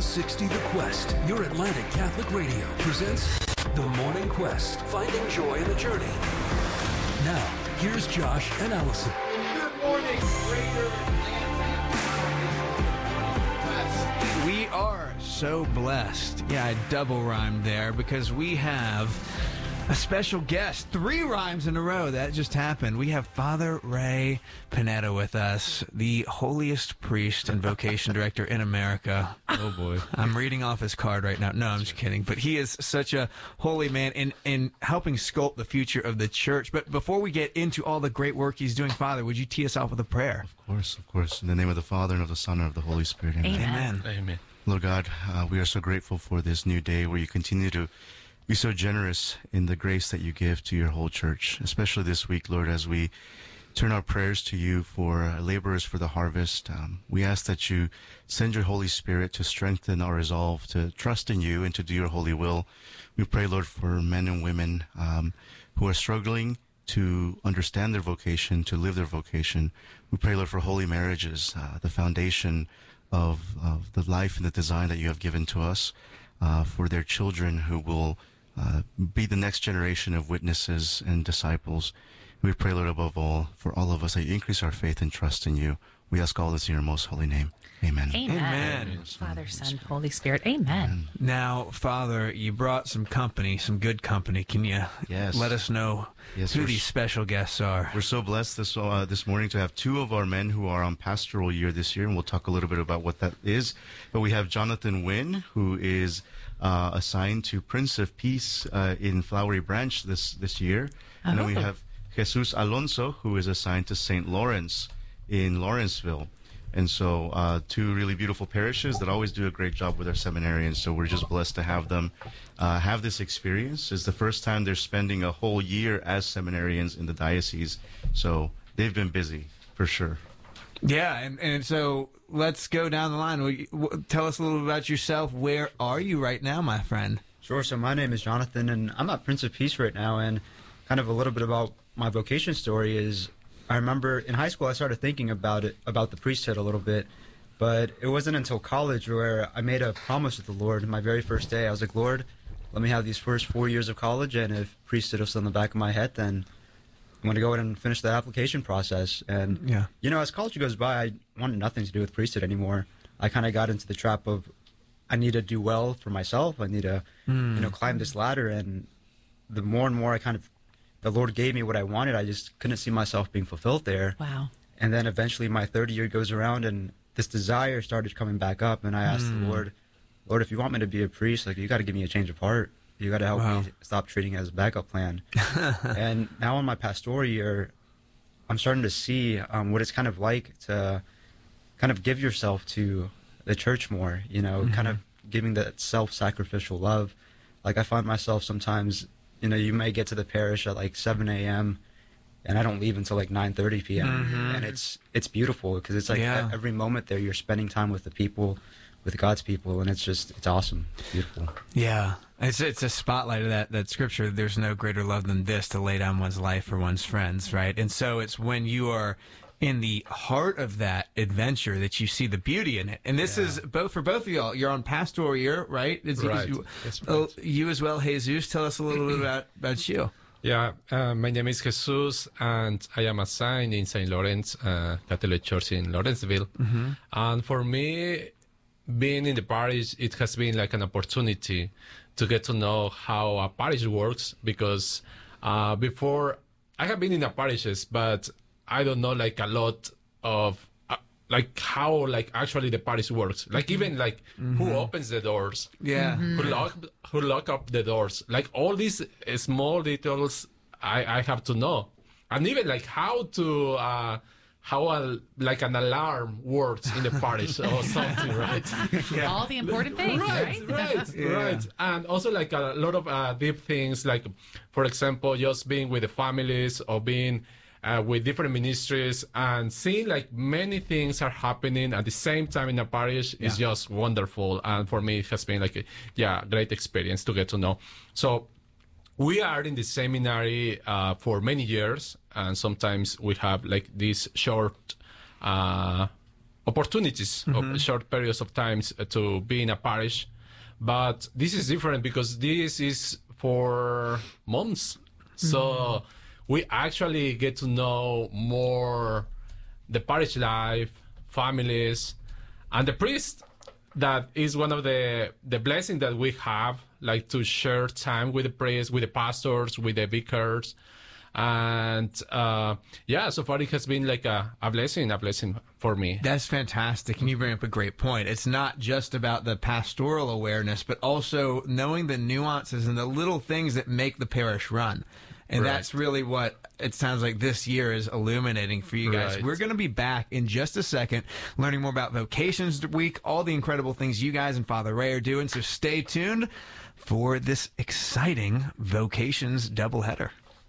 760 The Quest, your Atlantic Catholic Radio, presents The Morning Quest, finding joy in the journey. Now, here's Josh and Allison. Good morning, Greater Atlanta. We are so blessed. Yeah, I double rhymed there because we have a special guest. 3 rhymes in a row. That just happened. We have Father Ray Panetta with us, the holiest priest and vocation director in America. Oh, boy. I'm reading off his card right now. No, I'm just kidding. But he is such a holy man in helping sculpt the future of the church. But before we get into all the great work he's doing, Father, would you tee us off with a prayer? Of course. In the name of the Father, and of the Son, and of the Holy Spirit. Amen. Amen. Amen. Lord God, we are so grateful for this new day where you continue to be so generous in the grace that you give to your whole church, especially this week, Lord, as we turn our prayers to you for laborers for the harvest. We ask that you send your Holy Spirit to strengthen our resolve to trust in you and to do your holy will. We pray, Lord, for men and women who are struggling to understand their vocation, to live their vocation. We pray, Lord, for holy marriages, the foundation of the life and the design that you have given to us, for their children who will be the next generation of witnesses and disciples. We pray, Lord, above all, for all of us, that you increase our faith and trust in you. We ask all this in your most holy name. Amen. Amen. Father, Son, Holy Spirit. Amen. Now, Father, you brought some company, some good company. Can you let us know who these special guests are? We're so blessed this morning to have 2 of our men who are on pastoral year this year, and we'll talk a little bit about what that is. But we have Jonathan Wynn, who is assigned to Prince of Peace in Flowery Branch this year. Oh. And then we have Jesus Alonso, who is assigned to St. Lawrence in Lawrenceville. And so 2 really beautiful parishes that always do a great job with our seminarians. So we're just blessed to have them have this experience. It's the first time they're spending a whole year as seminarians in the diocese. So they've been busy, for sure. Yeah, and so let's go down the line. Tell us a little bit about yourself. Where are you right now, my friend? Sure. So my name is Jonathan, and I'm at Prince of Peace right now. And kind of a little bit about my vocation story is I remember in high school I started thinking about the priesthood a little bit, but it wasn't until college where I made a promise with the Lord. My very first day, I was like, Lord, let me have these first 4 years of college, and if priesthood is on the back of my head, then I'm going to go ahead and finish the application process. And, as college goes by, I wanted nothing to do with priesthood anymore. I kind of got into the trap of I need to do well for myself. I need to, climb this ladder. And the more and more the Lord gave me what I wanted, I just couldn't see myself being fulfilled there. Wow. And then eventually my 3rd year goes around, and this desire started coming back up. And I asked the Lord, if you want me to be a priest, you got to give me a change of heart. You got to help me stop treating it as a backup plan. And now in my pastoral year, I'm starting to see what it's kind of like to kind of give yourself to the church more, kind of giving that self-sacrificial love. Like I find myself sometimes, you may get to the parish at 7 a.m. and I don't leave until 9:30 p.m. And it's beautiful because it's every moment there you're spending time with the people, with God's people, and it's awesome. It's beautiful. Yeah. It's a spotlight of that scripture. There's no greater love than this, to lay down one's life for one's friends, right? And so it's when you are in the heart of that adventure that you see the beauty in it. And this is for both of y'all. You're on pastoral year, right? Right. You as well, Jesus. Tell us a little bit about you. Yeah, my name is Jesus, and I am assigned in St. Lawrence Catholic Church in Lawrenceville. Mm-hmm. And for me, being in the parish, it has been like an opportunity to get to know how a parish works, because before I have been in the parishes, but I don't know a lot of how actually the parish works. Even who opens the doors, who lock up the doors. All these small details I have to know, and even how to an alarm works in the parish or something, right? All the important things, right. And also a lot of deep things, for example, just being with the families or being with different ministries and seeing many things are happening at the same time in a parish is just wonderful. And for me, it has been a great experience to get to know. So we are in the seminary for many years, and sometimes we have these short opportunities of short periods of times to be in a parish. But this is different because this is for months. So we actually get to know more the parish life, families, and the priest. That is one of the blessings that we have, like to share time with the priests, with the pastors, with the vicars. And so far it has been like a blessing for me. That's fantastic. And you bring up a great point. It's not just about the pastoral awareness, but also knowing the nuances and the little things that make the parish run. And Right. that's really what it sounds like this year is illuminating for you guys. Right. We're going to be back in just a second, learning more about Vocations Week, all the incredible things you guys and Father Ray are doing. So stay tuned for this exciting Vocations doubleheader.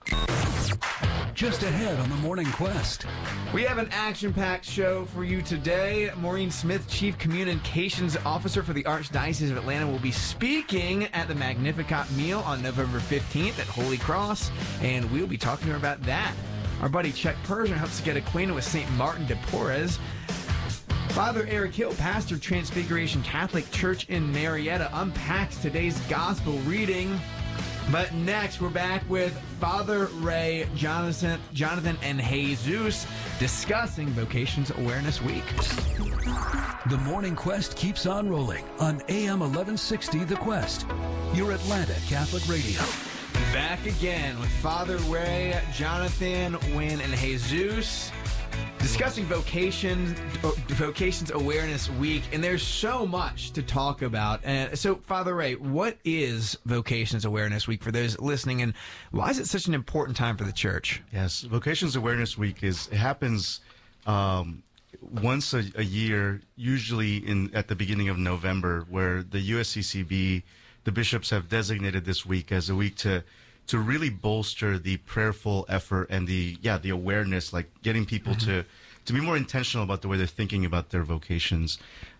Just ahead on the Morning Quest. We have an action-packed show for you today. Maureen Smith, Chief Communications Officer for the Archdiocese of Atlanta, will be speaking at the Magnificat meal on November 15th at Holy Cross, and we'll be talking to her about that. Our buddy Chuck Persian helps us get acquainted with St. Martin de Porres. Father Eric Hill, pastor Transfiguration Catholic Church in Marietta, unpacks today's gospel reading. But next, we're back with Father Ray, Jonathan, and Jesus discussing Vocations Awareness Week. The Morning Quest keeps on rolling on AM 1160 The Quest, your Atlanta Catholic Radio. Back again with Father Ray, Jonathan, Wynn, and Jesus discussing Vocations Awareness Week, and there's so much to talk about. And so, Father Ray, what is Vocations Awareness Week for those listening, and why is it such an important time for the church? Yes, Vocations Awareness Week it happens once a year, usually at the beginning of November, where the USCCB, the bishops have designated this week as a week to really bolster the prayerful effort and the awareness, like getting people to be more intentional about the way they're thinking about their vocations.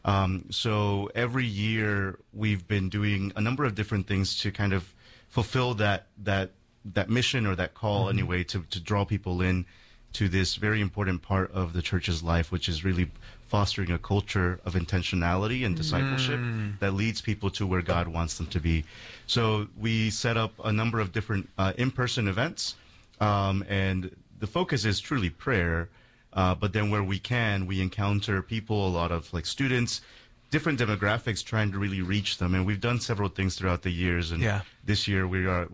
So every year we've been doing a number of different things to kind of fulfill that mission or that call anyway, to draw people in to this very important part of the church's life, which is really fostering a culture of intentionality and discipleship that leads people to where God wants them to be. So we set up a number of different in-person events, and the focus is truly prayer. But then where we can, we encounter people, a lot of like students, different demographics, trying to really reach them. And we've done several things throughout the years. And this year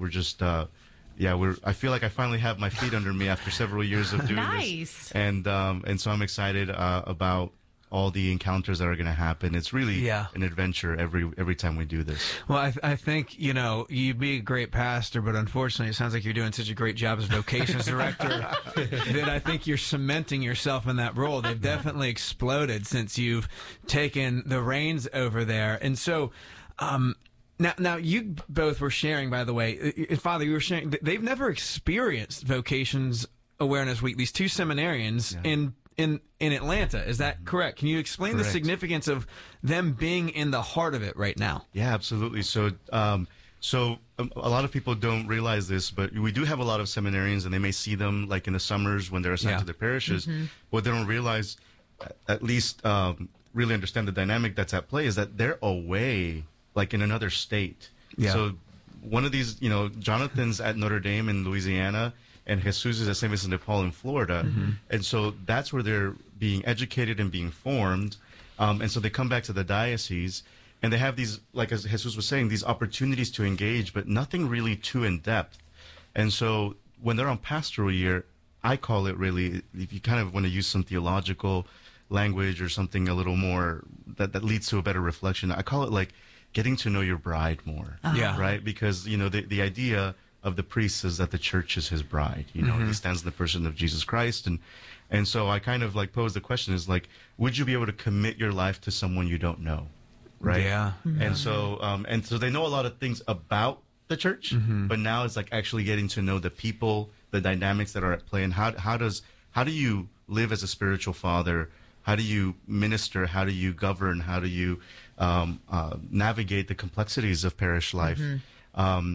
I feel like I finally have my feet under me after several years of doing Nice. this. And so I'm excited about all the encounters that are going to happen. It's really an adventure every time we do this. Well, I think, you'd be a great pastor, but unfortunately it sounds like you're doing such a great job as vocations director that I think you're cementing yourself in that role. They've definitely exploded since you've taken the reins over there. And so, Now, you both were sharing, by the way, Father, you were sharing, they've never experienced Vocations Awareness Week, these two seminarians in Atlanta. Is that correct? Can you explain the significance of them being in the heart of it right now? Yeah, absolutely. So a lot of people don't realize this, but we do have a lot of seminarians, and they may see them like in the summers when they're assigned to their parishes. What they don't realize, at least really understand the dynamic that's at play, is that they're away, like in another state. So one of these, Jonathan's at Notre Dame in Louisiana, and Jesus is at St. Vincent de Paul in Florida. And so that's where they're being educated and being formed. And so they come back to the diocese, and they have these, like as Jesus was saying, these opportunities to engage, but nothing really too in-depth. And so when they're on pastoral year, I call it really, if you kind of want to use some theological language or something a little more that leads to a better reflection, I call it like getting to know your bride more. Right? Because, the idea of the priest is that the church is his bride. He stands in the person of Jesus Christ. And so I kind of like pose the question is like, would you be able to commit your life to someone you don't know? Right? And so they know a lot of things about the church, but now it's like actually getting to know the people, the dynamics that are at play, and how do you live as a spiritual father? How do you minister? How do you govern? How do you navigate the complexities of parish life?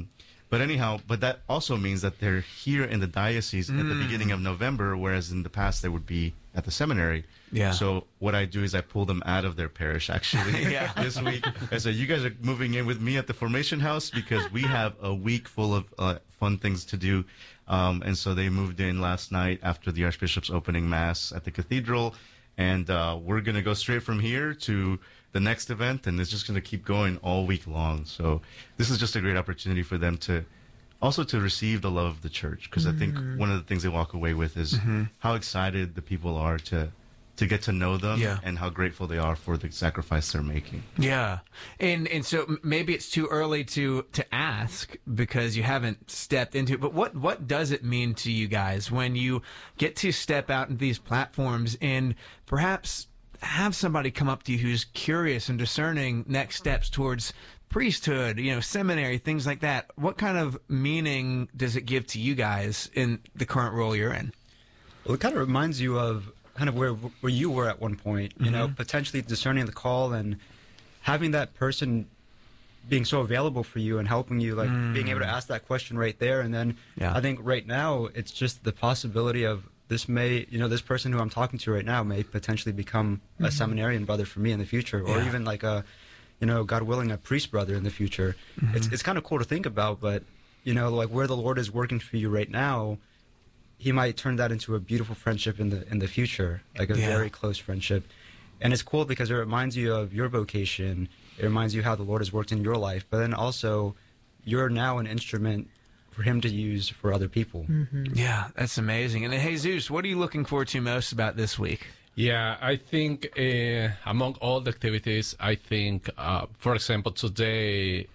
But anyhow, but that also means that they're here in the diocese at the beginning of November, whereas in the past they would be at the seminary. Yeah. So what I do is I pull them out of their parish actually Yeah. this week. I said, you guys are moving in with me at the Formation House because we have a week full of fun things to do. And so they moved in last night after the Archbishop's opening Mass at the cathedral. And we're going to go straight from here to the next event, and it's just going to keep going all week long. So this is just a great opportunity for them to also to receive the love of the church, because I think one of the things they walk away with is how excited the people are to get to know them Yeah. and how grateful they are for the sacrifice they're making. Yeah. And so maybe it's too early to ask because you haven't stepped into it, but what does it mean to you guys when you get to step out into these platforms and perhaps have somebody come up to you who's curious and discerning next steps towards priesthood, seminary, things like that? What kind of meaning does it give to you guys in the current role you're in? Well, it kind of reminds you of kind of where you were at one point, potentially discerning the call and having that person being so available for you and helping you, like being able to ask that question right there. And then I think right now it's just the possibility of this person who I'm talking to right now may potentially become a seminarian brother for me in the future, or even like a, God willing, a priest brother in the future. It's kind of cool to think about, but, like where the Lord is working for you right now, He might turn that into a beautiful friendship in the future, like a very close friendship. And it's cool because it reminds you of your vocation. It reminds you how the Lord has worked in your life, but then also you're now an instrument for Him to use for other people. Yeah, that's amazing. And then, Jesus, what are you looking forward to most about this week? Yeah, I think among all the activities, I think, for example, today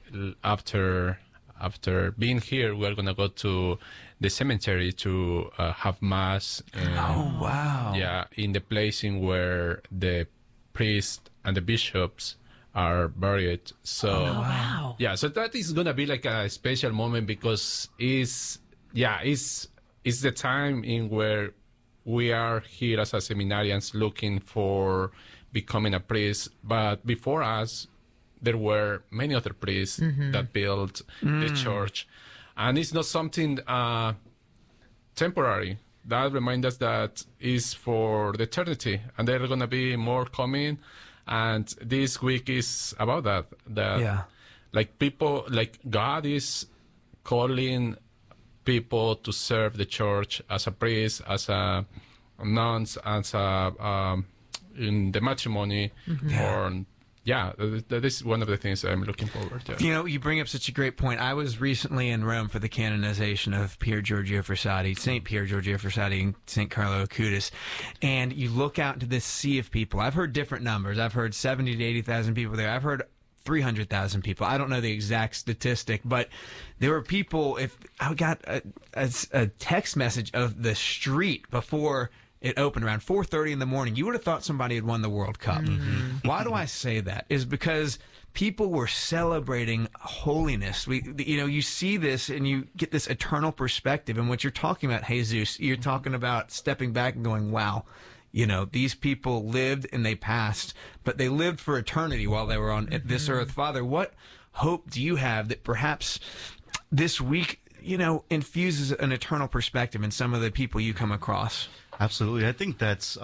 after being here, we're gonna go to the cemetery to have mass. Oh, wow. Yeah, in the place in where the priest and the bishops are buried. So, wow. yeah, so that is gonna be like a special moment because it's the time in where we are here as a seminarians looking for becoming a priest. But before us, there were many other priests that built the church. And it's not something temporary. That reminds us that is for the eternity. And there are going to be more coming. And this week is about that. Like people, like God is calling people to serve the church as a priest, as a nuns, as a in the matrimony, or that is one of the things I'm looking forward to. You bring up such a great point. I was recently in Rome for the canonization of Pier Giorgio Frassati, St. Pier Giorgio Frassati, and St. Carlo Acutis, and you look out into this sea of people. I've heard different numbers. I've heard 70 to 80,000 people there. I've heard 300,000 people. I don't know the exact statistic, but there were people. If I got a text message of the street before it opened around 4:30 in the morning, you would have thought somebody had won the World Cup. Why do I say that? Is because people were celebrating holiness. You see this and you get this eternal perspective. And what you're talking about, Jesus, you're talking about stepping back and going, wow. These people lived and they passed, but they lived for eternity while they were on this earth. Father, what hope do you have that perhaps this week, infuses an eternal perspective in some of the people you come across? Absolutely. I think that's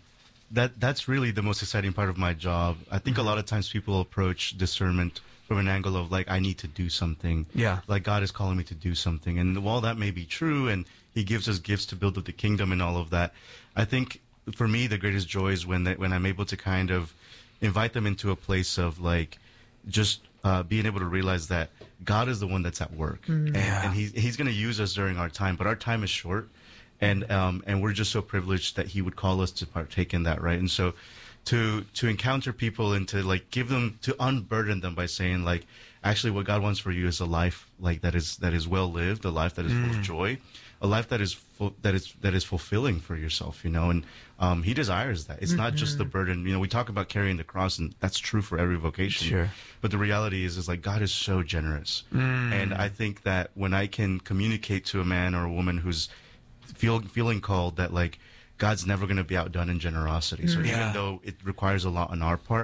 really the most exciting part of my job. I think a lot of times people approach discernment from an angle of like, I need to do something. Yeah. Like God is calling me to do something. And while that may be true and He gives us gifts to build up the kingdom and all of that, I think for me, the greatest joy is when I'm able to kind of invite them into a place of like just being able to realize that God is the one that's at work, and He's going to use us during our time, but our time is short, and we're just so privileged that He would call us to partake in that, right? And so to encounter people and to like give them, to unburden them by saying like, actually, what God wants for you is a life like that is well lived, a life that is full of joy, a life that is fulfilling for yourself, and He desires that. It's not just the burden. We talk about carrying the cross, and that's true for every vocation. Sure. But the reality is like God is so generous, and I think that when I can communicate to a man or a woman who's feeling called, that like God's never going to be outdone in generosity. So even though it requires a lot on our part,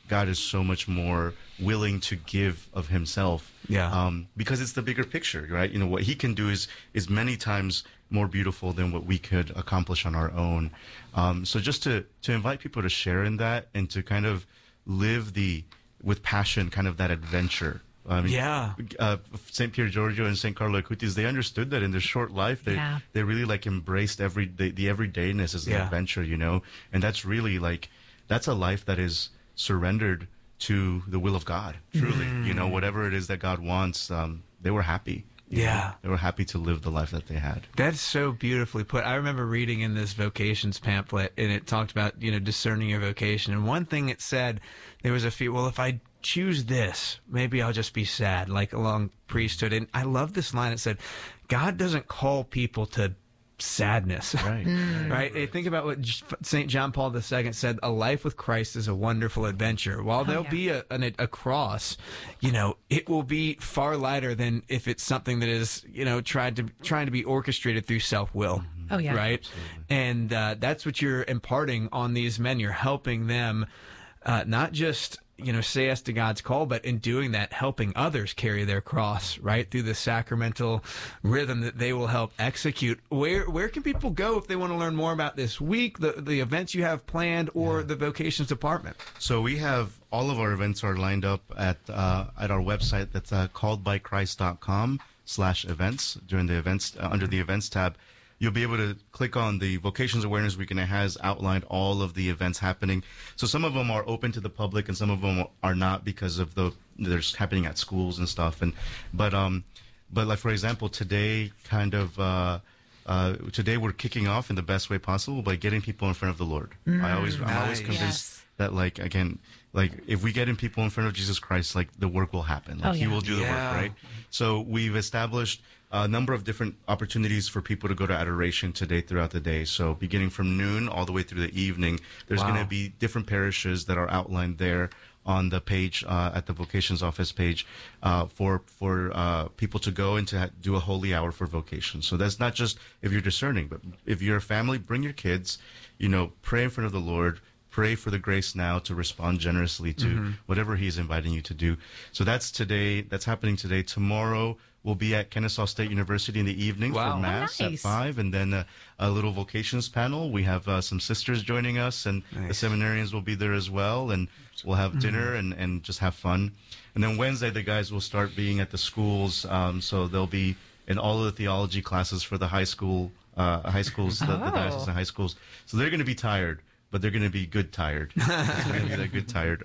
God is so much more willing to give of himself. Yeah. Because it's the bigger picture, right? You know, what he can do is many times more beautiful than what we could accomplish on our own. So just to invite people to share in that and to kind of live with passion, kind of that adventure. St. Pier Giorgio and St. Carlo Acutis, they understood that in their short life, they really like embraced the everydayness as an adventure, you know, and that's really that's a life that is surrendered to the will of God, truly. You know, whatever it is that God wants, they were happy. You know? They were happy to live the life that they had. That's so beautifully put. I remember reading in this vocations pamphlet, and it talked about, you know, discerning your vocation. And one thing it said, there was a few, well, if I choose this, maybe I'll just be sad, like along priesthood. And I love this line. It said, God doesn't call people to sadness. Right? Think about what St. John Paul II said, a life with Christ is a wonderful adventure. While there'll be a cross, you know, it will be far lighter than if it's something that is, you know, trying to be orchestrated through self-will. Oh, yeah. Right? Absolutely. And that's what you're imparting on these men. You're helping them not just, you know, say yes to God's call, but in doing that, helping others carry their cross, right, through the sacramental rhythm that they will help execute. Where can people go if they want to learn more about this week, the events you have planned, or the vocations department? So we have all of our events are lined up at our website. That's calledbychrist.com/events. During the events, under the events tab, you'll be able to click on the Vocations Awareness Week, and it has outlined all of the events happening. So some of them are open to the public, and some of them are not because of they're happening at schools and stuff. But like, for example, today today we're kicking off in the best way possible by getting people in front of the Lord. I'm always convinced that, like, again, like, if we get in people in front of Jesus Christ, like, the work will happen. Like, he will do the work, right? So we've established a number of different opportunities for people to go to adoration today throughout the day. So beginning from noon all the way through the evening, there's going to be different parishes that are outlined there on the page, at the vocations office page, for people to go and to do a holy hour for vocation. So that's not just if you're discerning, but if you're a family, bring your kids, you know, pray in front of the Lord, pray for the grace now to respond generously to whatever he's inviting you to do. So that's today. That's happening today. Tomorrow we'll be at Kennesaw State University in the evening for Mass at 5, and then a little vocations panel. We have some sisters joining us, and the seminarians will be there as well, and we'll have dinner and just have fun. And then Wednesday, the guys will start being at the schools, so they'll be in all of the theology classes for the high schools, the diocesan high schools. So they're going to be tired, but they're going to be good tired. They're going to be that good tired.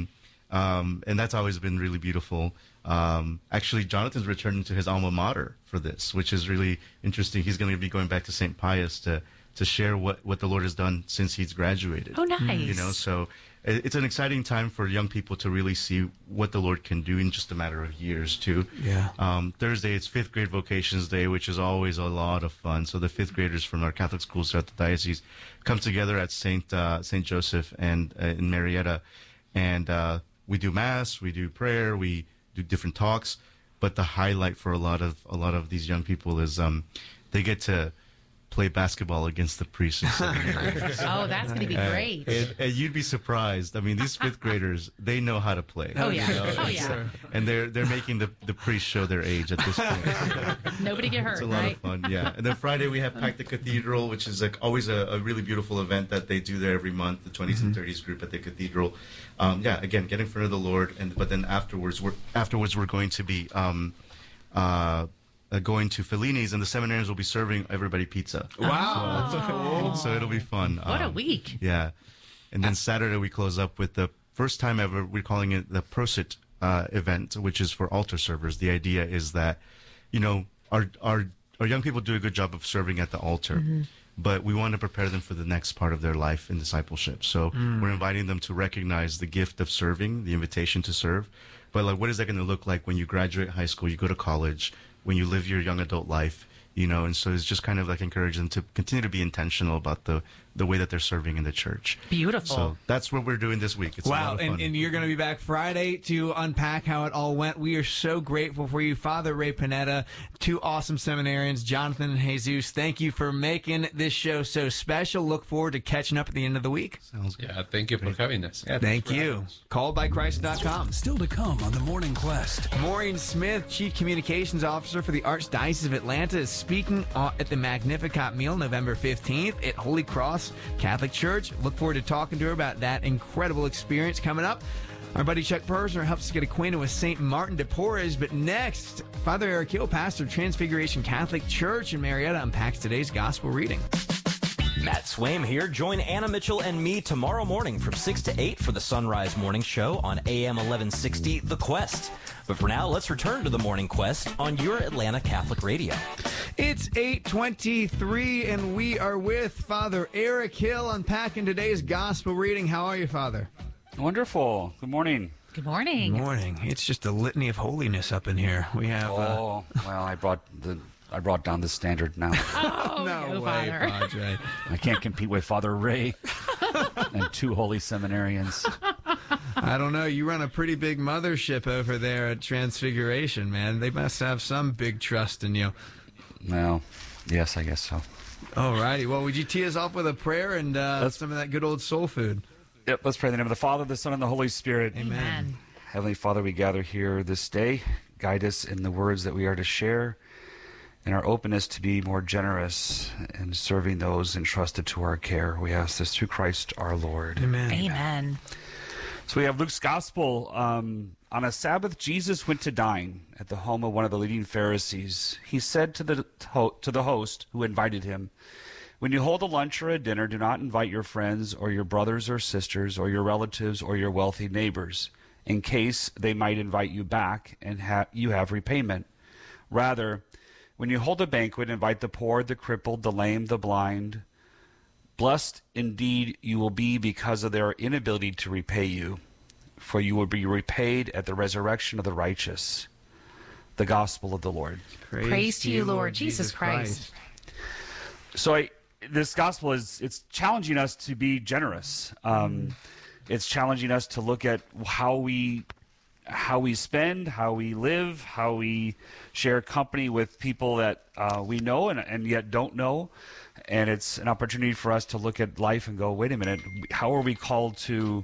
And that's always been really beautiful. Actually, Jonathan's returning to his alma mater for this, which is really interesting. He's going to be going back to St. Pius to share what the Lord has done since he's graduated. Oh, nice. You know, so it's an exciting time for young people to really see what the Lord can do in just a matter of years, too. Yeah. Thursday, it's 5th grade Vocations Day, which is always a lot of fun. So the 5th graders from our Catholic schools throughout the diocese come together at St. Joseph and in Marietta, and we do Mass, we do prayer, we do different talks. But the highlight for a lot of these young people is they get to play basketball against the priests and seminarians. Oh, that's going to be great. And you'd be surprised. I mean, these 5th graders, they know how to play. Oh, yeah. You know? Oh, yeah. And they're making the priests show their age at this point. Nobody get hurt, It's a lot of fun, yeah. And then Friday we have Pack the Cathedral, which is like always a really beautiful event that they do there every month, the 20s and 30s group at the cathedral. Again, get in front of the Lord, but then afterwards we're going to be going to Fellini's, and the seminarians will be serving everybody pizza. Wow. So it'll be fun. What a week. Yeah. And then Saturday we close up with the first time ever, we're calling it the Prosit event, which is for altar servers. The idea is that, you know, our young people do a good job of serving at the altar, but we want to prepare them for the next part of their life in discipleship. So we're inviting them to recognize the gift of serving, the invitation to serve. But like, what is that going to look like when you graduate high school, you go to college, when you live your young adult life, you know? And so it's just kind of like encourage them to continue to be intentional about the the way that they're serving in the church. Beautiful. So that's what we're doing this week. It's a lot Wow, of fun. and you're going to be back Friday to unpack how it all went. We are so grateful for you, Father Ray Panetta, two awesome seminarians, Jonathan and Jesus. Thank you for making this show so special. Look forward to catching up at the end of the week. Sounds good. Yeah, thank you for having us. Thank you. Calledbychrist.com. Still to come on the Morning Quest. Maureen Smith, Chief Communications Officer for the Archdiocese of Atlanta, is speaking at the Magnificat meal November 15th at Holy Cross Catholic Church. Look forward to talking to her about that incredible experience coming up. Our buddy Chuck Persner helps us get acquainted with St. Martin de Porres. But next, Father Eric Hill, pastor of Transfiguration Catholic Church in Marietta, unpacks today's gospel reading. Matt Swaim here. Join Anna Mitchell and me tomorrow morning from 6 to 8 for the Sunrise Morning Show on AM 1160, The Quest. But for now, let's return to the Morning Quest on your Atlanta Catholic Radio. It's 8:23, and we are with Father Eric Hill unpacking today's gospel reading. How are you, Father? Wonderful. Good morning. Good morning. Good morning. It's just a litany of holiness up in here. We have... Well, I brought down the standard now. Oh, no go, way, Father. Padre. I can't compete with Father Ray and two holy seminarians. I don't know. You run a pretty big mothership over there at Transfiguration, man. They must have some big trust in you. Well, yes, I guess so. All righty. Well, would you tee us off with a prayer and some of that good old soul food? Yep, let's pray in the name of the Father, the Son, and the Holy Spirit. Amen. Heavenly Father, we gather here this day. Guide us in the words that we are to share, and our openness to be more generous in serving those entrusted to our care. We ask this through Christ our Lord. Amen. Amen. So we have Luke's Gospel. On a Sabbath, Jesus went to dine at the home of one of the leading Pharisees. He said to the host who invited him, "When you hold a lunch or a dinner, do not invite your friends or your brothers or sisters or your relatives or your wealthy neighbors, in case they might invite you back and you have repayment. Rather, when you hold a banquet, invite the poor, the crippled, the lame, the blind. Blessed indeed you will be because of their inability to repay you, for you will be repaid at the resurrection of the righteous." The Gospel of the Lord. Praise to you, Lord Jesus Christ. So this Gospel it's challenging us to be generous. It's challenging us to look at how we spend, how we live, how we share company with people that we know and yet don't know. And it's an opportunity for us to look at life and go, wait a minute, how are we called to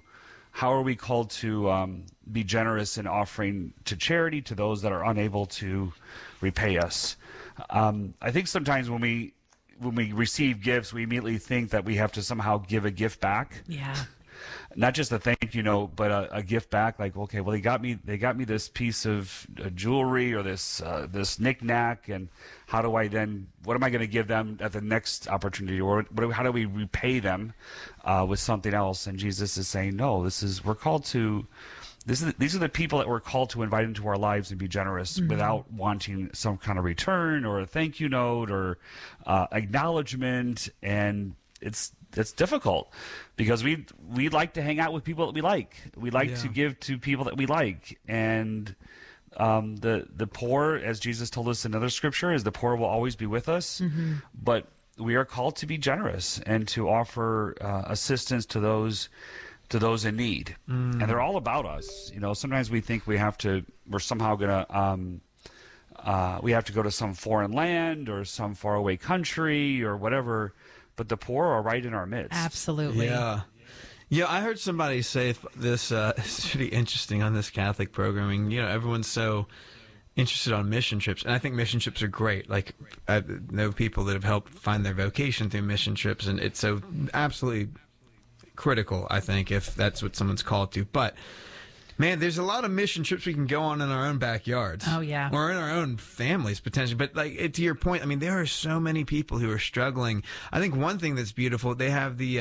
be generous in offering to charity to those that are unable to repay us? I think sometimes when we receive gifts, we immediately think that we have to somehow give a gift back. Yeah. Not just a thank you note, but a gift back. Like, okay, well, they got me this piece of jewelry or this knickknack, and what am I going to give them at the next opportunity, or how do we repay them with something else? And Jesus is saying, no, these are the people that we're called to invite into our lives and be generous without wanting some kind of return or a thank you note or acknowledgement. And it's difficult because we like to hang out with people that we like. We like to give to people that we like. And the poor, as Jesus told us in another scripture, is the poor will always be with us. Mm-hmm. But we are called to be generous and to offer assistance to those in need. And they're all about us. You know, sometimes we think we're somehow going to we have to go to some foreign land or some faraway country or whatever. But the poor are right in our midst. Absolutely. Yeah. Yeah, I heard somebody say this, it's pretty interesting on this Catholic programming. You know, everyone's so interested on mission trips, and I think mission trips are great. Like, I know people that have helped find their vocation through mission trips, and it's so absolutely critical, I think, if that's what someone's called to. But man, there's a lot of mission trips we can go on in our own backyards. Oh, yeah. Or in our own families, potentially. But, like, to your point, I mean, there are so many people who are struggling. I think one thing that's beautiful, they have the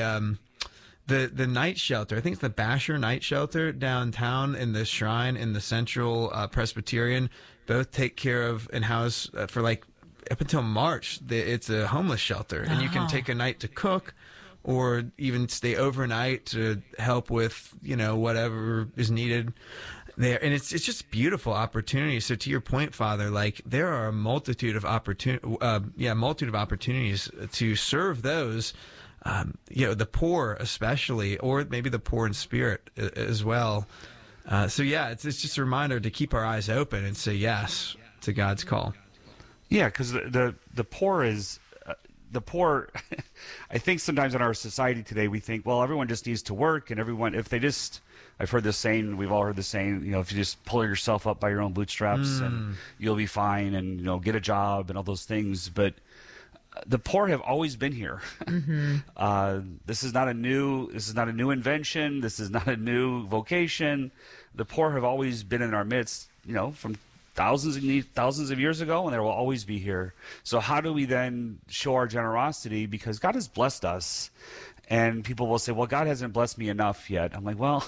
night shelter. I think it's the Basher Night Shelter downtown in the Shrine in the Central Presbyterian. Both take care of and house for, like, up until March. It's a homeless shelter. And you can take a night to cook, or even stay overnight to help with, you know, whatever is needed there. And it's just beautiful opportunities. So to your point, Father, like, there are a multitude of opportunities to serve those the poor especially, or maybe the poor in spirit as well. So it's just a reminder to keep our eyes open and say yes to God's call. Yeah, because the poor is the poor. I think sometimes in our society today we think, well, everyone just needs to work, and everyone, if they just, I've heard this saying, we've all heard the saying, if you just pull yourself up by your own bootstraps and you'll be fine, and get a job and all those things. But the poor have always been here. This is not a new invention. This is not a new vocation. The poor have always been in our midst, from thousands of years ago, and they will always be here. So how do we then show our generosity? Because God has blessed us, and people will say, well, God hasn't blessed me enough yet. I'm like, well,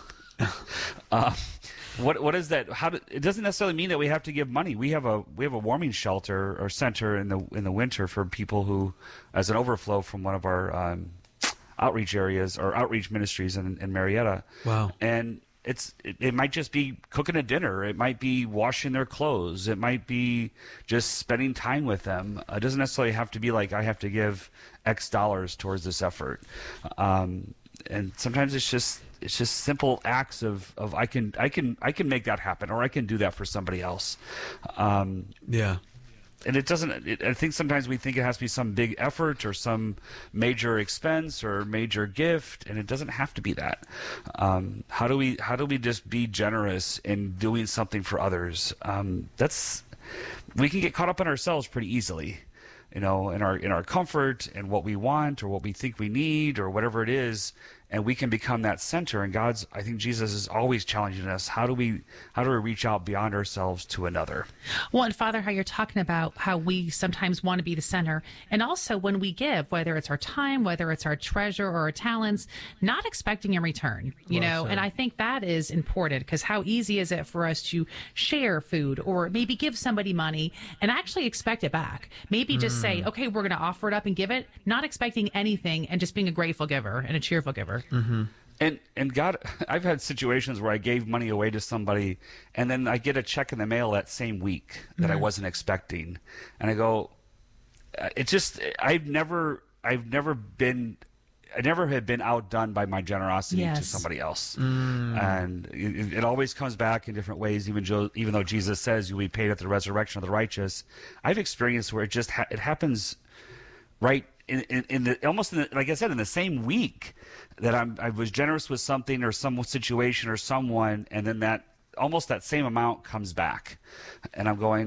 what is that? It doesn't necessarily mean that we have to give money. We have a warming shelter or center in the winter for people who, as an overflow from one of our outreach areas or outreach ministries in Marietta. Wow. And it might just be cooking a dinner. It might be washing their clothes. It might be just spending time with them. It doesn't necessarily have to be like I have to give X dollars towards this effort. And sometimes it's just simple acts of I can make that happen, or I can do that for somebody else. And it doesn't. I think sometimes we think it has to be some big effort or some major expense or major gift, and it doesn't have to be that. How do we just be generous in doing something for others? We can get caught up in ourselves pretty easily, in our comfort and what we want or what we think we need or whatever it is. And we can become that center. And I think Jesus is always challenging us. How do we reach out beyond ourselves to another? Well, and Father, how you're talking about how we sometimes want to be the center. And also when we give, whether it's our time, whether it's our treasure or our talents, not expecting in return, and I think that is important, because how easy is it for us to share food or maybe give somebody money and actually expect it back? Maybe just say, okay, we're going to offer it up and give it, not expecting anything and just being a grateful giver and a cheerful giver. And God, I've had situations where I gave money away to somebody, and then I get a check in the mail that same week that I wasn't expecting, and I go, I never have been outdone by my generosity to somebody else, and it always comes back in different ways. Even though Jesus says you'll be paid at the resurrection of the righteous, I've experienced where it happens right like I said, in the same week that I was generous with something or some situation or someone, and then that same amount comes back, and I'm going,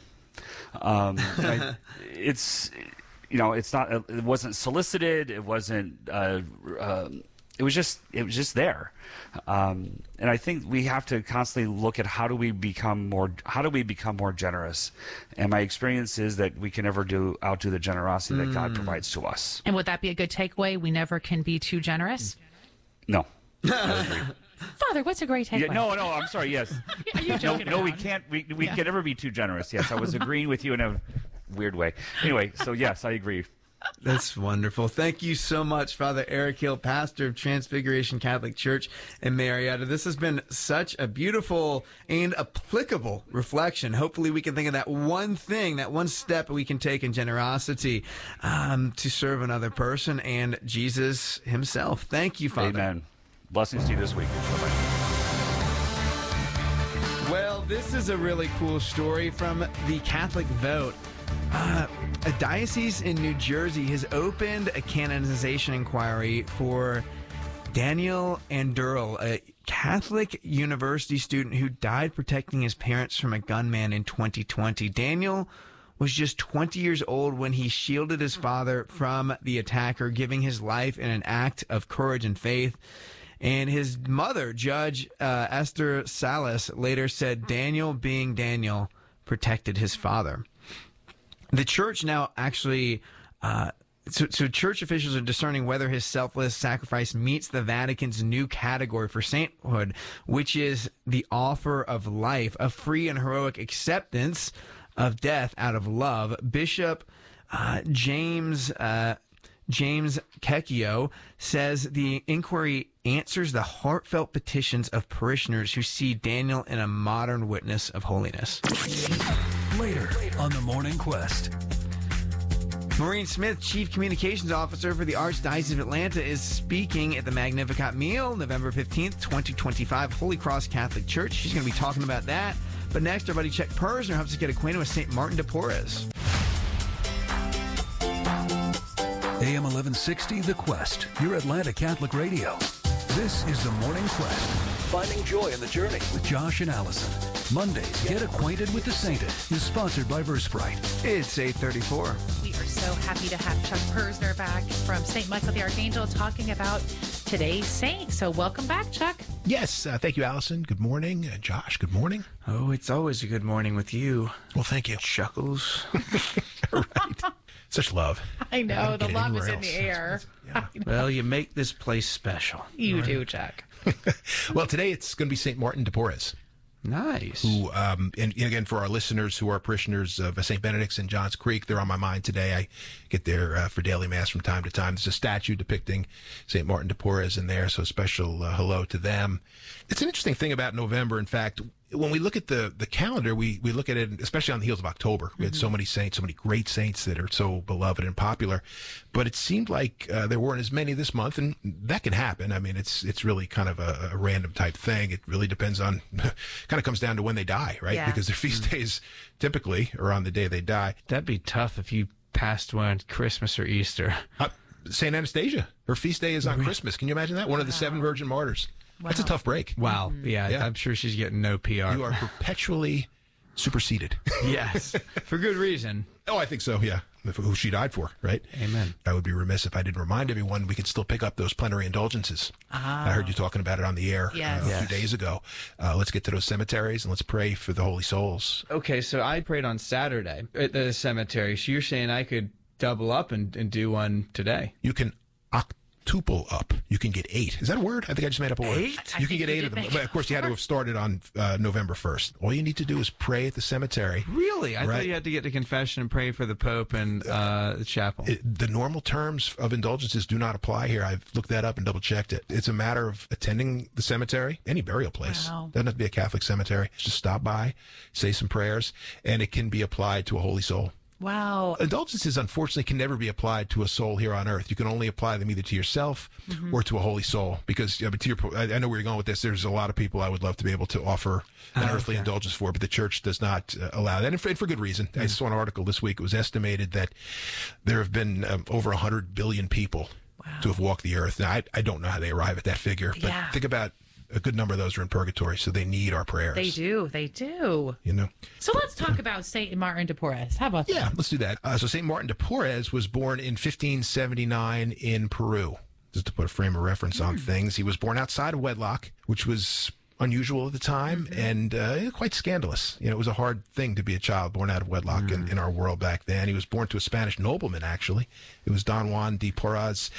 it's not. It wasn't solicited. It wasn't. It was just there, and I think we have to constantly look at how do we become more generous. And my experience is that we can never outdo the generosity that God provides to us. And would that be a good takeaway? We never can be too generous? No. I agree. Father, what's a great takeaway? Yeah, no, I'm sorry. Yes. Are you joking? No, we can't. We can never be too generous. Yes, I was agreeing with you in a weird way. Anyway, so yes, I agree. That's wonderful. Thank you so much, Father Eric Hill, pastor of Transfiguration Catholic Church in Marietta. This has been such a beautiful and applicable reflection. Hopefully we can think of that one thing, that one step we can take in generosity to serve another person and Jesus himself. Thank you, Father. Amen. Blessings to you this week. Bye-bye. Well, this is a really cool story from the Catholic Vote. A diocese in New Jersey has opened a canonization inquiry for Daniel Anderl, a Catholic university student who died protecting his parents from a gunman in 2020. Daniel was just 20 years old when he shielded his father from the attacker, giving his life in an act of courage and faith. And his mother, Judge Esther Salas, later said Daniel, being Daniel, protected his father. The church now actually, so church officials are discerning whether his selfless sacrifice meets the Vatican's new category for sainthood, which is the offer of life, a free and heroic acceptance of death out of love. Bishop James Kekio says the inquiry answers the heartfelt petitions of parishioners who see Daniel in a modern witness of holiness. Later on The Morning Quest. Maureen Smith, Chief Communications Officer for the Archdiocese of Atlanta, is speaking at the Magnificat Meal, November 15th, 2025, Holy Cross Catholic Church. She's going to be talking about that. But next, our buddy Chuck Persner helps us get acquainted with St. Martin de Porres. AM 1160, The Quest, your Atlanta Catholic radio. This is the Morning Quest. Finding joy in the journey with Josh and Allison. Mondays, Get Acquainted with the Sainted is sponsored by Versprite. It's 8:34. We are so happy to have Chuck Persner back from St. Michael the Archangel talking about today's saint. So welcome back, Chuck. Yes, thank you, Allison. Good morning. Josh, good morning. Oh, it's always a good morning with you. Well, thank you. Chuckles. Right. Such love. I know, the Get love is anywhere in the else. air. Yeah. Well, you make this place special. You do, Chuck. Well, today it's going to be St. Martin de Porres, Nice. who, and again, for our listeners who are parishioners of St. Benedict's and Johns Creek, they're on my mind today. I get there for daily mass from time to time. There's a statue depicting St. Martin de Porres in there, so a special hello to them. It's an interesting thing about November. In fact, when we look at the calendar, we look at it, especially on the heels of October. We had so many saints, so many great saints that are so beloved and popular. But it seemed like there weren't as many this month, and that can happen. I mean, it's really kind of a random type thing. It really depends on, kind of comes down to when they die, right? Yeah. Because their feast days typically are on the day they die. That'd be tough if you passed one Christmas or Easter. St. Anastasia, her feast day is on Christmas. Can you imagine that? One of the 7 virgin martyrs. That's a tough break. Wow. Yeah, Yeah. I'm sure she's getting no PR. You are perpetually superseded. Yes. For good reason. Oh, I think so, yeah. Who she died for, right? Amen. I would be remiss if I didn't remind everyone we can still pick up those plenary indulgences. I heard you talking about it on the air Yes. a few days ago. Let's get to those cemeteries and let's pray for the holy souls. Okay, so I prayed on Saturday at the cemetery. So you're saying I could double up and do one today? You can octuple up. You can get 8. Is that a word? I think I just made up a word. 8? You I can think get you 8 did of them. make But of course, you had to have started on November 1st. All you need to do is pray at the cemetery. Really? I Right. thought you had to get to confession and pray for the Pope and the chapel. The normal terms of indulgences do not apply here. I've looked that up and double checked it. It's a matter of attending the cemetery, any burial place. Wow. Doesn't have to be a Catholic cemetery. Just stop by, say some prayers, and it can be applied to a holy soul. Wow. Indulgences, unfortunately, can never be applied to a soul here on earth. You can only apply them either to yourself or to a holy soul. Because, but to your point, I know where you're going with this. There's a lot of people I would love to be able to offer an earthly indulgence for, but the church does not allow that, and for good reason. I saw an article this week. It was estimated that there have been over 100 billion people to have walked the earth. Now, I don't know how they arrive at that figure, but Yeah. think about a good number of those are in purgatory, so they need our prayers. They do. They do. You know? So let's talk about St. Martin de Porres. How about Yeah, that? let's do that. So St. Martin de Porres was born in 1579 in Peru. Just to put a frame of reference on things, he was born outside of wedlock, which was unusual at the time and quite scandalous. You know, it was a hard thing to be a child born out of wedlock in our world back then. He was born to a Spanish nobleman, actually. It was Don Juan de Porres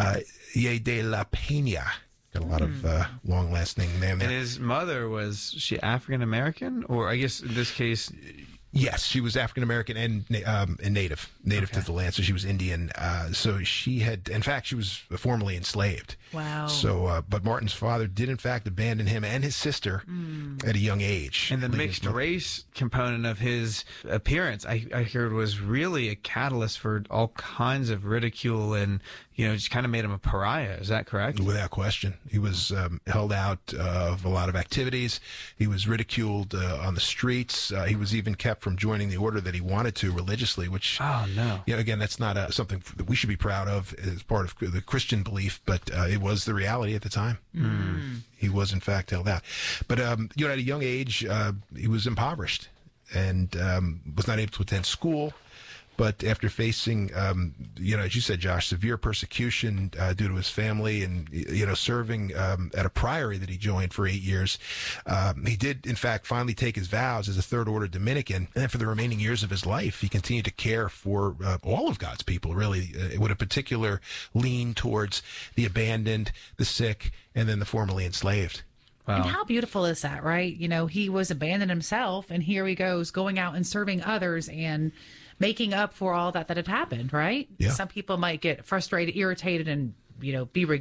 y de la Peña. Got a lot of long last name there. And his mother, was she African American? Or I guess in this case... Yes, she was African American and native to the land. So she was Indian. So she had, in fact, she was formerly enslaved. Wow. So, but Martin's father did in fact abandon him and his sister at a young age. And the mixed race component of his appearance, I heard, was really a catalyst for all kinds of ridicule and, just kind of made him a pariah. Is that correct? Without question. He was held out of a lot of activities. He was ridiculed on the streets. He was even kept from joining the order that he wanted to religiously, which, Oh, no. again, that's not something that we should be proud of as part of the Christian belief, but it was the reality at the time. He was, in fact, held out. But, at a young age, he was impoverished and was not able to attend school. But after facing, as you said, Josh, severe persecution due to his family and, serving at a priory that he joined for 8 years, he did, in fact, finally take his vows as a third-order Dominican. And for the remaining years of his life, he continued to care for all of God's people, really, with a particular lean towards the abandoned, the sick, and then the formerly enslaved. Wow. And how beautiful is that, right? He was abandoned himself, and here he goes going out and serving others and making up for all that had happened, right? Yeah. Some people might get frustrated, irritated, and be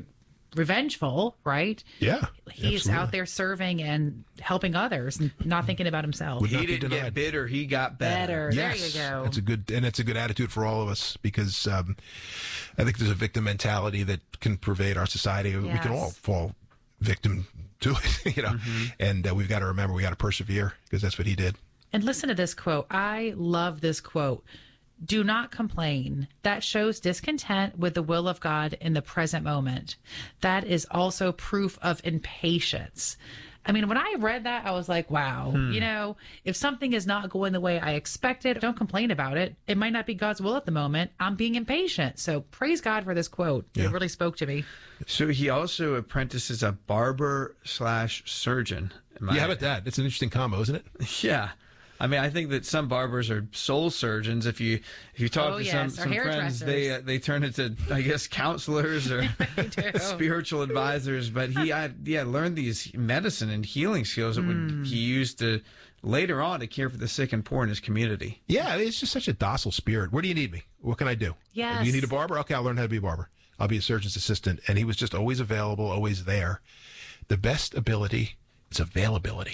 revengeful, right? Yeah. He's absolutely. out there serving and helping others and not thinking about himself. Would not He be didn't denied. get bitter. He got better. There you go. That's a good attitude for all of us because I think there's a victim mentality that can pervade our society. We can all fall victim to it, you know. And we've got to remember we got to persevere because that's what he did. And listen to this quote. I love this quote. Do not complain. That shows discontent with the will of God in the present moment. That is also proof of impatience. I mean, when I read that, I was like, wow, you know, if something is not going the way I expected, don't complain about it. It might not be God's will at the moment. I'm being impatient. So praise God for this quote. It really spoke to me. So he also apprentices a barber/surgeon. Yeah, how about that? It's an interesting combo, isn't it? Yeah. I mean, I think that some barbers are soul surgeons. If you talk to some friends, they turn into, I guess, counselors or spiritual advisors. But he learned these medicine and healing skills that he used to later on to care for the sick and poor in his community. Yeah, it's just such a docile spirit. Where do you need me? What can I do? Yes. You need a barber? Okay, I'll learn how to be a barber. I'll be a surgeon's assistant. And he was just always available, always there. The best ability is availability.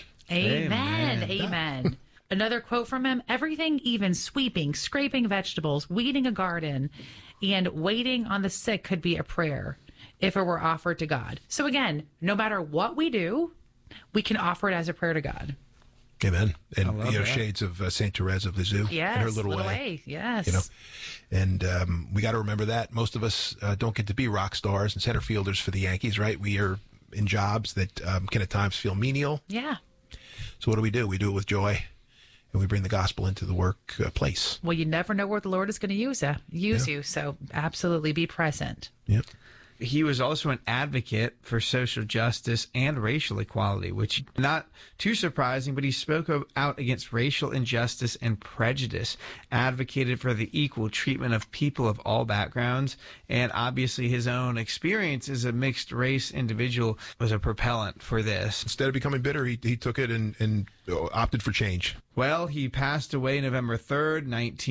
Amen. Another quote from him, everything, even sweeping, scraping vegetables, weeding a garden, and waiting on the sick could be a prayer if it were offered to God. So again, no matter what we do, we can offer it as a prayer to God. Amen. And, shades of St. Therese of Lisieux in her little way. Yes. You know, and we got to remember that. Most of us don't get to be rock stars and center fielders for the Yankees, right? We are in jobs that can at times feel menial. Yeah. So what do? We do it with joy. And we bring the gospel into the workplace. Well, you never know where the Lord is going to use you. So absolutely be present. Yep. He was also an advocate for social justice and racial equality, which not too surprising, but he spoke out against racial injustice and prejudice, advocated for the equal treatment of people of all backgrounds, and obviously his own experience as a mixed race individual was a propellant for this. Instead of becoming bitter, he took it and opted for change. Well, he passed away November 3rd,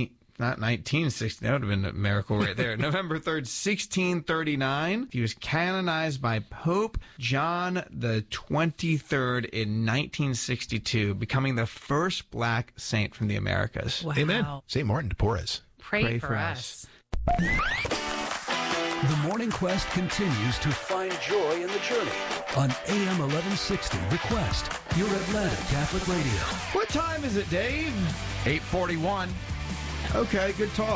1960. That would have been a miracle right there. November 3rd, 1639. He was canonized by Pope John the 23rd in 1962, becoming the first black saint from the Americas. Wow. Amen. St. Martin de Porres. Pray for us. The Morning Quest continues to find joy in the journey on AM 1160 The Quest, your Atlanta Catholic Radio. What time is it, Dave? 8:41. Okay, good talk.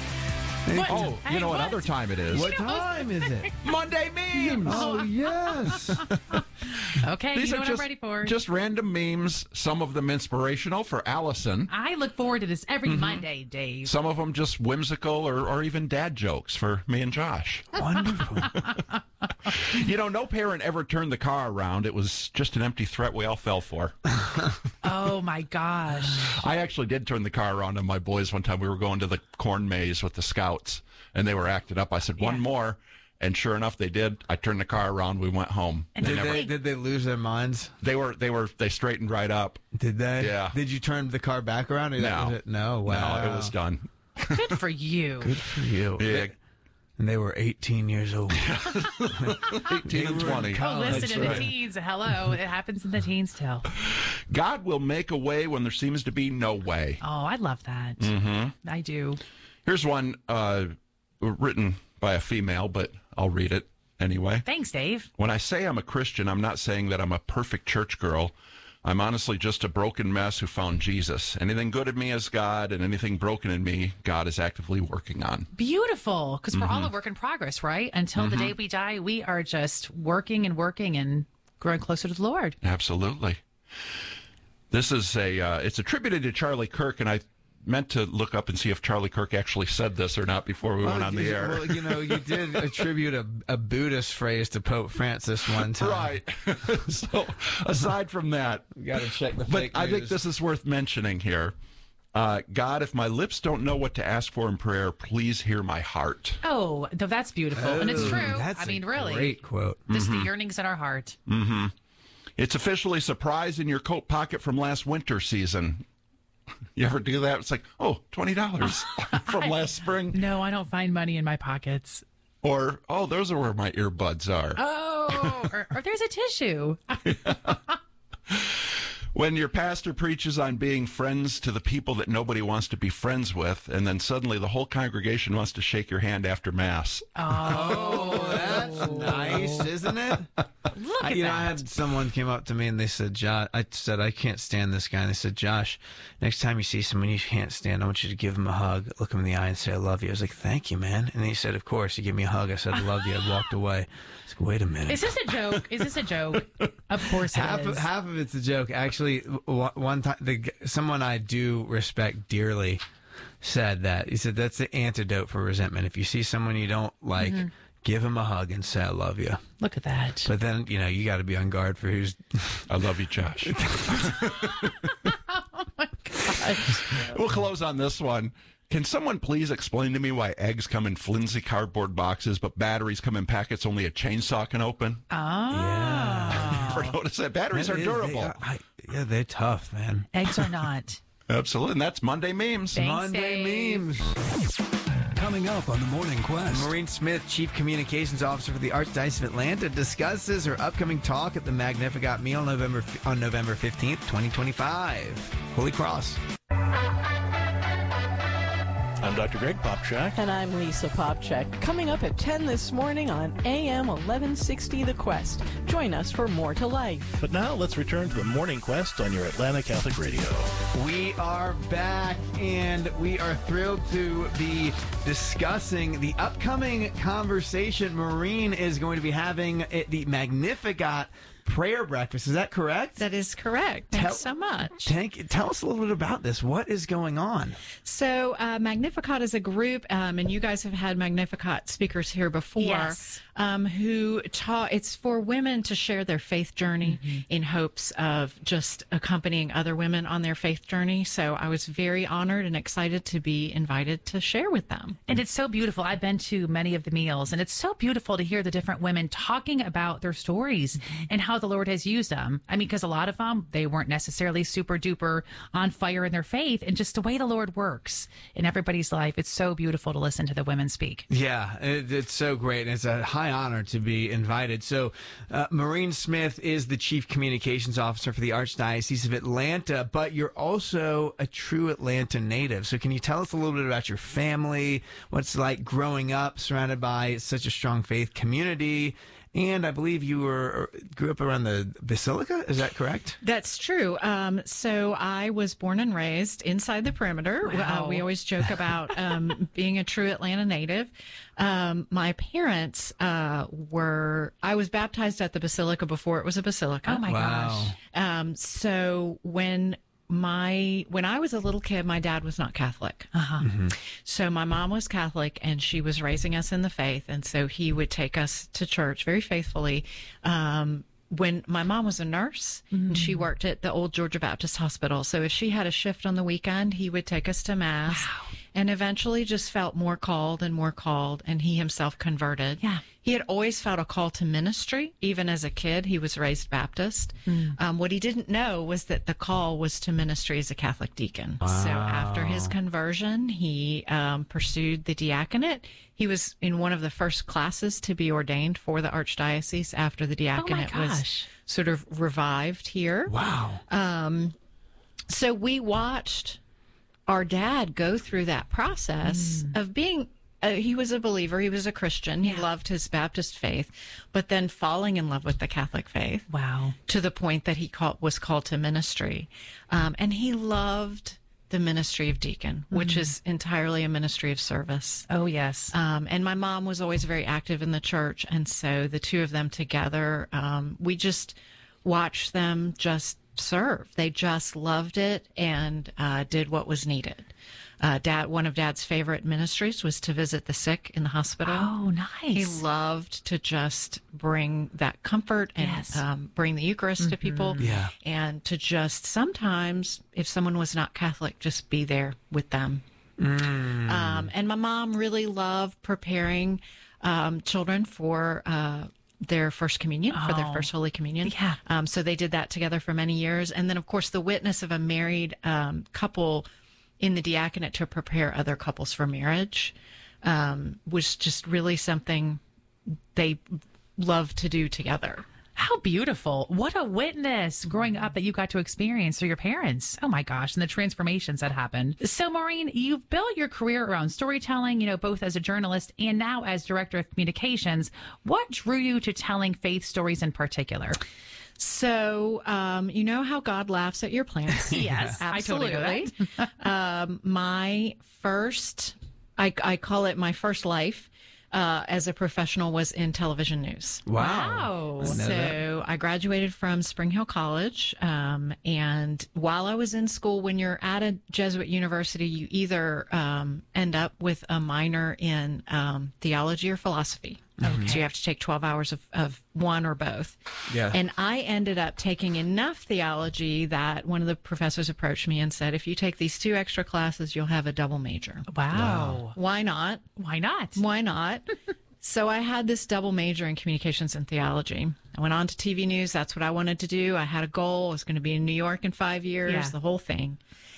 Oh, you know what other time it is? What time is it? Monday memes. Oh, yes. Okay, These you know are what I'm ready for. just random memes, some of them inspirational for Allison. I look forward to this every Monday, Dave. Some of them just whimsical or even dad jokes for me and Josh. Wonderful. You know, no parent ever turned the car around. It was just an empty threat we all fell for. Oh, my gosh. I actually did turn the car around on my boys one time. We were going to the corn maze with the scouts, and they were acting up. I said, one more. And sure enough, they did. I turned the car around. We went home. And Did they lose their minds? They straightened right up. Did they? Yeah. Did you turn the car back around? Or No. that was it? No. Wow. No, it was done. Good for you. Good for you. Yeah. And they were 18 years old. 18 and 20. Oh, listen, in the teens. Hello. It happens in the teens too. God will make a way when there seems to be no way. Oh, I love that. I do. Here's one written by a female, but I'll read it anyway. Thanks, Dave. When I say I'm a Christian, I'm not saying that I'm a perfect church girl. I'm honestly just a broken mess who found Jesus. Anything good in me is God, and anything broken in me, God is actively working on. Beautiful, because we're all a work in progress, right? Until the day we die, we are just working and growing closer to the Lord. Absolutely. This is it's attributed to Charlie Kirk, and I meant to look up and see if Charlie Kirk actually said this or not before we went on the air. Well, you know, you did attribute a Buddhist phrase to Pope Francis one time. Right. So, aside from that, We got to check the but fake I think news. this is worth mentioning here. God, if my lips don't know what to ask for in prayer, please hear my heart. Oh, no, that's beautiful. And it's true. That's I mean, a really. great quote. Just the yearnings in our heart. It's officially surprise in your coat pocket from last winter season. You ever do that? It's like, oh, $20 from last spring. No, I don't find money in my pockets. Or, oh, those are where my earbuds are. Oh, or there's a tissue. When your pastor preaches on being friends to the people that nobody wants to be friends with, and then suddenly the whole congregation wants to shake your hand after Mass. Oh, that's nice, isn't it? Look at I that. had someone came up to me and they said, Josh, I said, I can't stand this guy. And they said, Josh, next time you see someone you can't stand, I want you to give him a hug, look him in the eye and say, I love you. I was like, thank you, man. And he said, of course. He gave me a hug. I said, I love you. I walked away. I was like, wait a minute. Is this a joke? Is this a joke? Of course it is. Half of it's a joke. Actually, one time, someone I do respect dearly said that. He said that's the antidote for resentment. If you see someone you don't like, give him a hug and say, I love you. Look at that. But then, you got to be on guard for who's... I love you, Josh. Oh, my gosh. We'll close on this one. Can someone please explain to me why eggs come in flimsy cardboard boxes, but batteries come in packets only a chainsaw can open? Oh. Yeah. Ever notice that? Batteries are durable. They're tough, man. Eggs are not. Absolutely. And that's Monday Memes. Thanks, Monday Dave. Memes. Coming up on the Morning Quest. Maureen Smith, Chief Communications Officer for the Archdiocese of Atlanta, discusses her upcoming talk at the Magnificat meal on November 15th, 2025. Holy Cross. I'm Dr. Greg Popchak. And I'm Lisa Popchak. Coming up at 10 this morning on AM 1160 The Quest. Join us for More to Life. But now let's return to the Morning Quest on your Atlanta Catholic Radio. We are back, and we are thrilled to be discussing the upcoming conversation Maureen is going to be having at the Magnificat prayer breakfast. Is that correct? That is correct. Thanks so much. Tell us a little bit about this. What is going on? So Magnificat is a group, and you guys have had Magnificat speakers here before. Yes. Who taught, it's for women to share their faith journey in hopes of just accompanying other women on their faith journey. So I was very honored and excited to be invited to share with them. And it's so beautiful. I've been to many of the meals, and it's so beautiful to hear the different women talking about their stories and how the Lord has used them. I mean, because a lot of them, they weren't necessarily super duper on fire in their faith, and just the way the Lord works in everybody's life. It's so beautiful to listen to the women speak. Yeah, it's so great. And it's a high honor to be invited. So Maureen Smith is the Chief Communications Officer for the Archdiocese of Atlanta, but you're also a true Atlanta native. So can you tell us a little bit about your family, what's like growing up surrounded by such a strong faith community? And I believe you grew up around the Basilica. Is that correct? That's true. So I was born and raised inside the perimeter. Wow. We always joke about being a true Atlanta native. My parents I was baptized at the Basilica before it was a basilica. Oh, my gosh. So when I was a little kid, my dad was not Catholic. So my mom was Catholic, and she was raising us in the faith. And so he would take us to church very faithfully. When my mom was a nurse, and she worked at the old Georgia Baptist Hospital. So if she had a shift on the weekend, he would take us to Mass. Wow. And eventually just felt more called, and he himself converted. Yeah. He had always felt a call to ministry. Even as a kid, he was raised Baptist. What he didn't know was that the call was to ministry as a Catholic deacon. Wow. So after his conversion, he pursued the diaconate. He was in one of the first classes to be ordained for the Archdiocese after the diaconate was sort of revived here. Wow. So we watched our dad go through that process of being he was a believer, he was a Christian, he loved his Baptist faith, but then falling in love with the Catholic faith. Wow. To the point that he was called to ministry. And he loved the ministry of deacon, which is entirely a ministry of service. Oh, yes. And my mom was always very active in the church, and so the two of them together, we just watched them just serve. They just loved it and did what was needed. One of Dad's favorite ministries was to visit the sick in the hospital. Oh, nice. He loved to just bring that comfort and bring the Eucharist to people. Yeah. And to just sometimes, if someone was not Catholic, just be there with them. And my mom really loved preparing children for their first communion, for their first Holy Communion. Yeah. So they did that together for many years. And then, of course, the witness of a married couple in the diaconate to prepare other couples for marriage. was just really something they loved to do together. How beautiful. What a witness growing up that you got to experience through your parents. Oh my gosh. And the transformations that happened. So Maureen, you've built your career around storytelling, both as a journalist and now as director of communications. What drew you to telling faith stories in particular? So, you know how God laughs at your plans? Yes, absolutely. I totally know that. My first, I call it my first life. As a professional was in television news. Wow. So I graduated from Spring Hill College. And while I was in school, when you're at a Jesuit university, you either end up with a minor in theology or philosophy. Okay. So you have to take 12 hours of one or both. Yeah. And I ended up taking enough theology that one of the professors approached me and said, if you take these 2 extra classes, you'll have a double major. Wow. Why not? Why not? Why not? So I had this double major in communications and theology. I went on to TV news. That's what I wanted to do. I had a goal. I was going to be in New York in 5 years, the whole thing.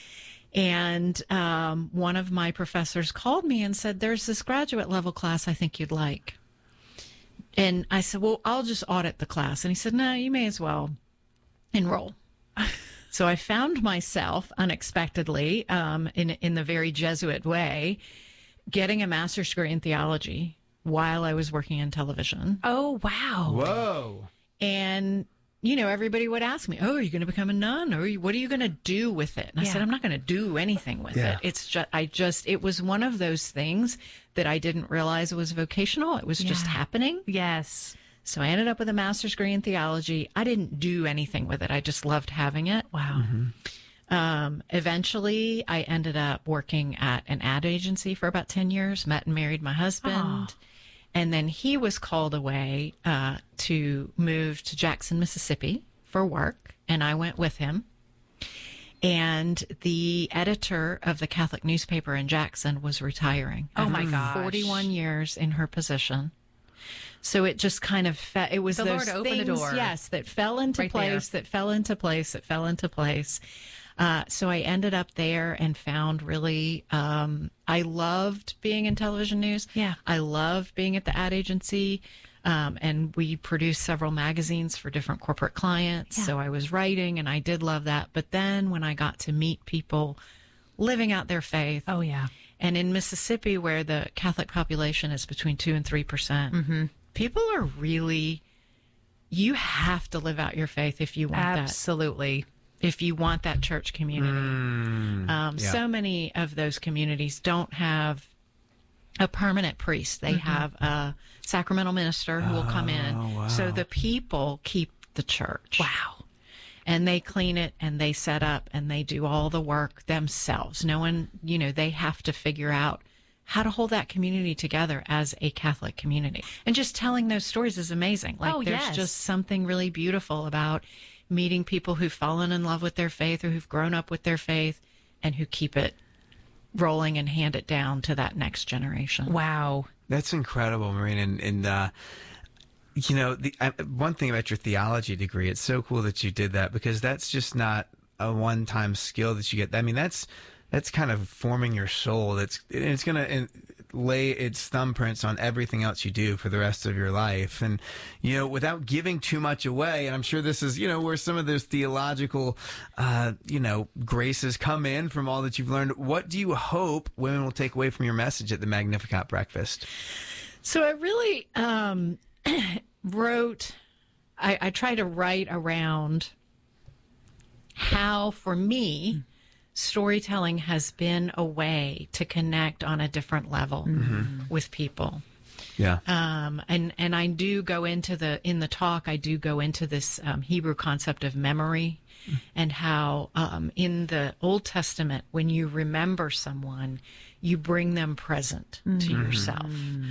And one of my professors called me and said, there's this graduate level class I think you'd like. And I said, well, I'll just audit the class. And he said, no, you may as well enroll. So I found myself unexpectedly, in the very Jesuit way, getting a master's degree in theology while I was working in television. Oh, wow. Whoa. And, everybody would ask me, oh, are you going to become a nun? Or what are you going to do with it? And I said, I'm not going to do anything with it. It's just, it was one of those things that I didn't realize was vocational. It was just happening. Yes. So I ended up with a master's degree in theology. I didn't do anything with it. I just loved having it. Wow. Eventually, I ended up working at an ad agency for about 10 years, met and married my husband. Oh. And then he was called away to move to Jackson, Mississippi for work. And I went with him. And the editor of the Catholic newspaper in Jackson was retiring. Oh, my gosh. 41 years in her position. So it just kind of it was the those Lord opened the things, door. yes, that fell into Right place, there. that fell into place, that fell into place. So I ended up there and found really, I loved being in television news. Yeah. I loved being at the ad agency. And we produced several magazines for different corporate clients. Yeah. So I was writing and I did love that. But then when I got to meet people living out their faith. Oh, yeah. And in Mississippi, where the Catholic population is between 2% and 3%, people are really, you have to live out your faith if you want that. Absolutely. If you want that church community. So many of those communities don't have a permanent priest. They have a sacramental minister who will come in. wow. So the people keep the church. Wow. And they clean it and they set up and they do all the work themselves. No one, they have to figure out how to hold that community together as a Catholic community. And just telling those stories is amazing. There's just something really beautiful about meeting people who've fallen in love with their faith or who've grown up with their faith and who keep it rolling and hand it down to that next generation. Wow. That's incredible, Maureen. And one thing about your theology degree, it's so cool that you did that, because that's just not a one-time skill that you get. I mean, that's kind of forming your soul. It's going to lay its thumbprints on everything else you do for the rest of your life. And, without giving too much away, and I'm sure this is, where some of those theological, graces come in from all that you've learned. What do you hope women will take away from your message at the Magnificat breakfast? So I really I try to write around how, for me, storytelling has been a way to connect on a different level with people. Yeah. And I do go into in the talk, I do go into this Hebrew concept of memory and how in the Old Testament, when you remember someone, you bring them present to yourself.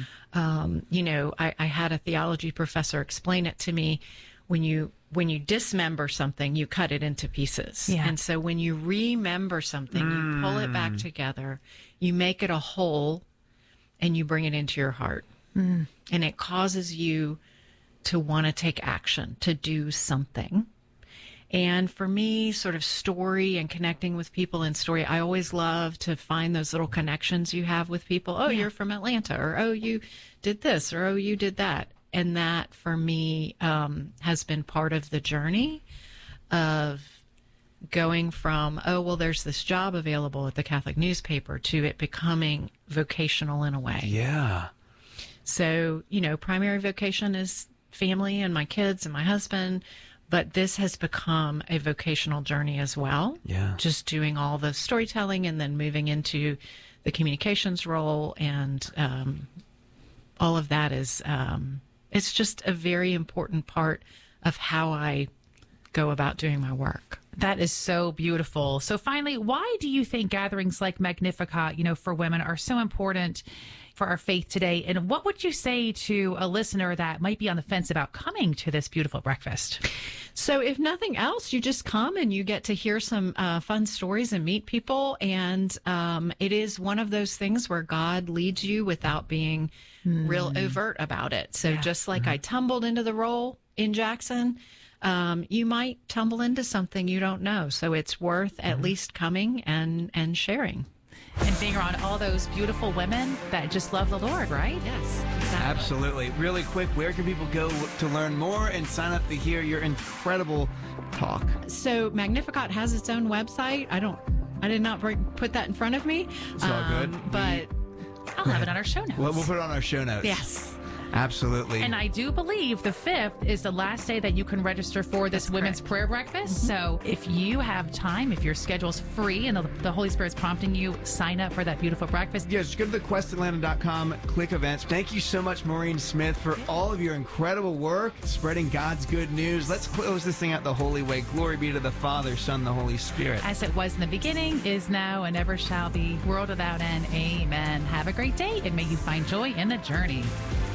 I had a theology professor explain it to me. When you dismember something, you cut it into pieces. Yeah. And so when you remember something, you pull it back together, you make it a whole, and you bring it into your heart. And it causes you to want to take action, to do something. And for me, sort of story and connecting with people in story, I always love to find those little connections you have with people. Oh, you're from Atlanta, or oh, you did this, or oh, you did that. And that for me has been part of the journey of going from, oh, well, there's this job available at the Catholic newspaper, to it becoming vocational in a way. Yeah. So, primary vocation is family and my kids and my husband. But this has become a vocational journey as well. Yeah. Just doing all the storytelling and then moving into the communications role, and all of that is, it's just a very important part of how I go about doing my work. That is so beautiful. So finally, why do you think gatherings like Magnificat, for women are so important for our faith today? And what would you say to a listener that might be on the fence about coming to this beautiful breakfast? So if nothing else, you just come and you get to hear some fun stories and meet people. And it is one of those things where God leads you without being real overt about it. So just like I tumbled into the role in Jackson, you might tumble into something you don't know. So it's worth at least coming and sharing. And being around all those beautiful women that just love the Lord, right? Yes, exactly. Absolutely. Really quick, where can people go to learn more and sign up to hear your incredible talk? So Magnificat has its own website. I did not put that in front of me. It's all good. But I'll have it on our show notes. Well, we'll put it on our show notes. Yes. Absolutely. And I do believe the 5th is the last day that you can register for this women's prayer breakfast. So if you have time, if your schedule's free and the Holy Spirit's prompting you, sign up for that beautiful breakfast. Yeah, just go to thequestatlanta.com, click events. Thank you so much, Maureen Smith, for all of your incredible work spreading God's good news. Let's close this thing out the holy way. Glory be to the Father, Son, and the Holy Spirit. As it was in the beginning, is now, and ever shall be, world without end. Amen. Have a great day, and may you find joy in the journey.